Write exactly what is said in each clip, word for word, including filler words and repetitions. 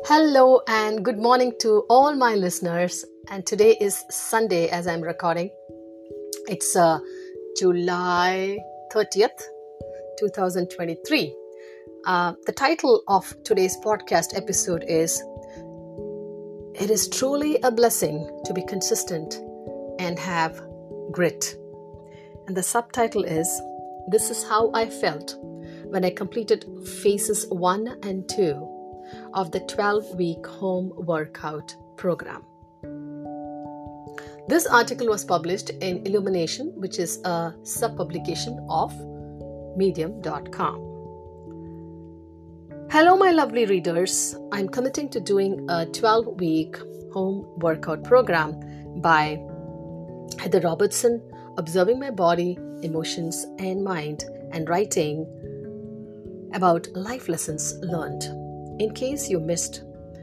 Hello and good morning to all my listeners. And today is Sunday as I'm recording. It's uh, July thirtieth, twenty twenty-three. Uh, the title of today's podcast episode is It is truly a blessing to be consistent and have grit. And the subtitle is This is how I felt when I completed phases one and two of the twelve-week home workout program. This article was published in Illumination, which is a sub-publication of medium dot com. Hello, my lovely readers. I'm committing to doing a twelve-week home workout program by Heather Robertson, observing my body, emotions, and mind, and writing about life lessons learned. In case you missed,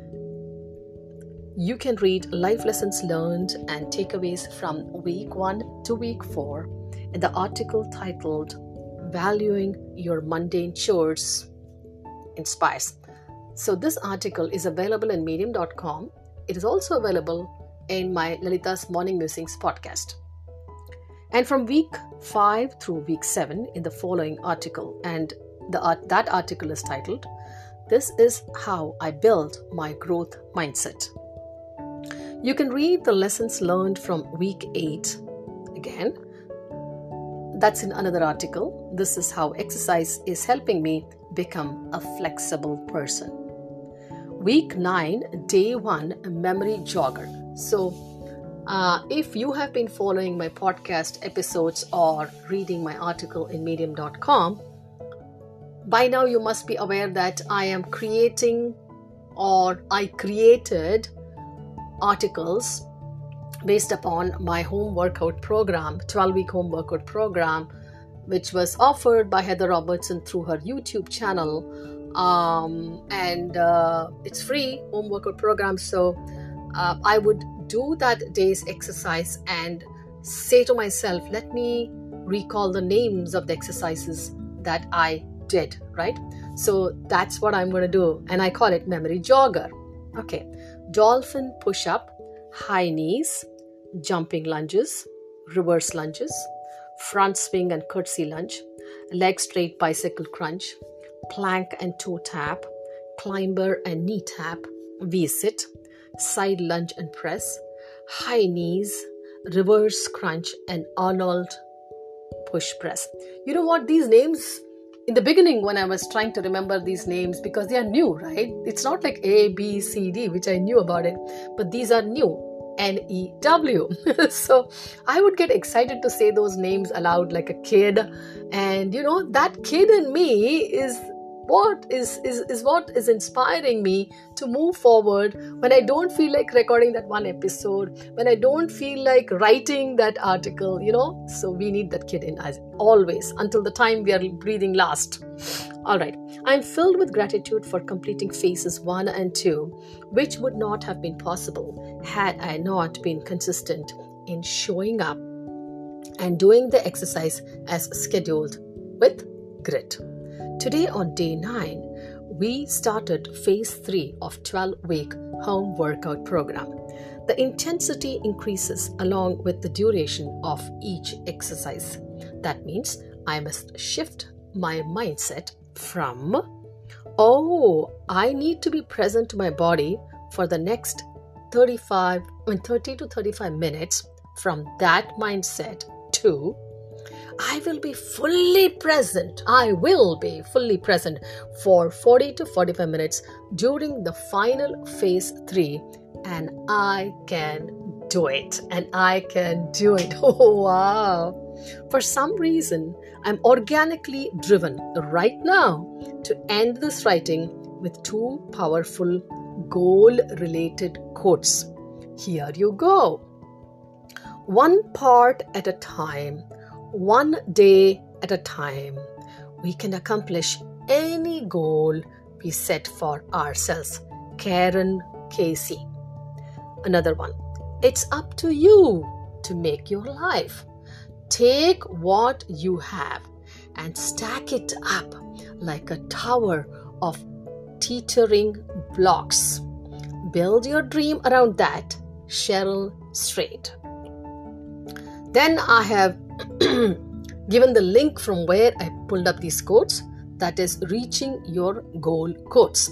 you can read life lessons learned and takeaways from week one to week four in the article titled Valuing Your Mundane Chores Inspires. So this article is available in medium dot com. It is also available in my Lalita's Morning Musings podcast. And from week five through week seven in the following article, and the art, that article is titled This is how I built my growth mindset. You can read the lessons learned from week eight. Again, that's in another article. This is how exercise is helping me become a flexible person. Week nine, day one, memory jogger. So, uh, if you have been following my podcast episodes or reading my article in medium dot com, by now you must be aware that I am creating or I created articles based upon my home workout program, twelve-week home workout program, which was offered by Heather Robertson through her YouTube channel. Um, and uh, it's free home workout program. So uh, I would do that day's exercise and say to myself, let me recall the names of the exercises that I did, right? So that's what I'm going to do, and I call it memory jogger. Okay, dolphin push-up, high knees, jumping lunges, reverse lunges, front swing and curtsy lunge, leg straight bicycle crunch, plank and toe tap, climber and knee tap, V-sit, side lunge and press, high knees, reverse crunch, and Arnold push press. You know what, these names, in the beginning, when I was trying to remember these names, because they are new, right? It's not like A, B, C, D, which I knew about it, but these are new, N E W. So I would get excited to say those names aloud like a kid. And, you know, that kid in me is what is, is, is what is inspiring me to move forward when I don't feel like recording that one episode, when I don't feel like writing that article, you know. So we need that kid in us always until the time we are breathing last. All right. I'm filled with gratitude for completing phases one and two, which would not have been possible had I not been consistent in showing up and doing the exercise as scheduled with grit. Today on day nine, we started phase three of twelve-week home workout program. The intensity increases along with the duration of each exercise. That means I must shift my mindset from, oh, I need to be present to my body for the next thirty-five, thirty to thirty-five minutes, from that mindset to, I will be fully present. I will be fully present for forty to forty-five minutes during the final phase three, and I can do it. And I can do it. Oh, wow. For some reason, I'm organically driven right now to end this writing with two powerful goal-related quotes. Here you go. One part at a time. One day at a time, we can accomplish any goal we set for ourselves. Karen Casey. Another one. It's up to you to make your life. Take what you have and stack it up like a tower of teetering blocks. Build your dream around that. Cheryl Strait. Then I have given the link from where I pulled up these quotes, that is Reaching Your Goal quotes.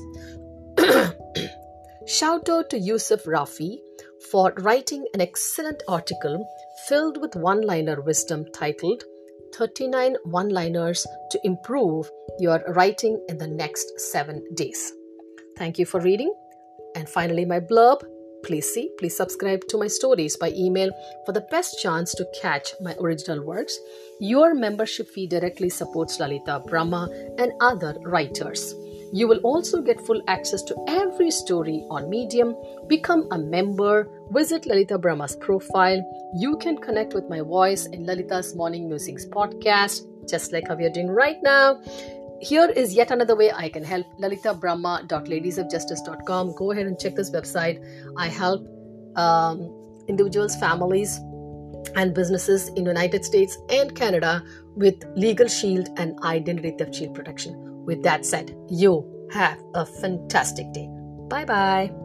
Shout out to Yusuf Rafi for writing an excellent article filled with one-liner wisdom titled thirty-nine One-Liners to Improve Your Writing in the Next seven days. Thank you for reading. And finally, my blurb. Please see, please subscribe to my stories by email for the best chance to catch my original works. Your membership fee directly supports Lalita Brahma and other writers. You will also get full access to every story on Medium. Become a member. Visit Lalita Brahma's profile. You can connect with my voice in Lalita's Morning Musings podcast, just like how we are doing right now. Here is yet another way I can help. lalita brahma dot ladies of justice dot com. Go ahead and check this website. I help um, individuals, families, and businesses in the United States and Canada with legal shield and identity theft shield protection. With that said, you have a fantastic day. Bye-bye.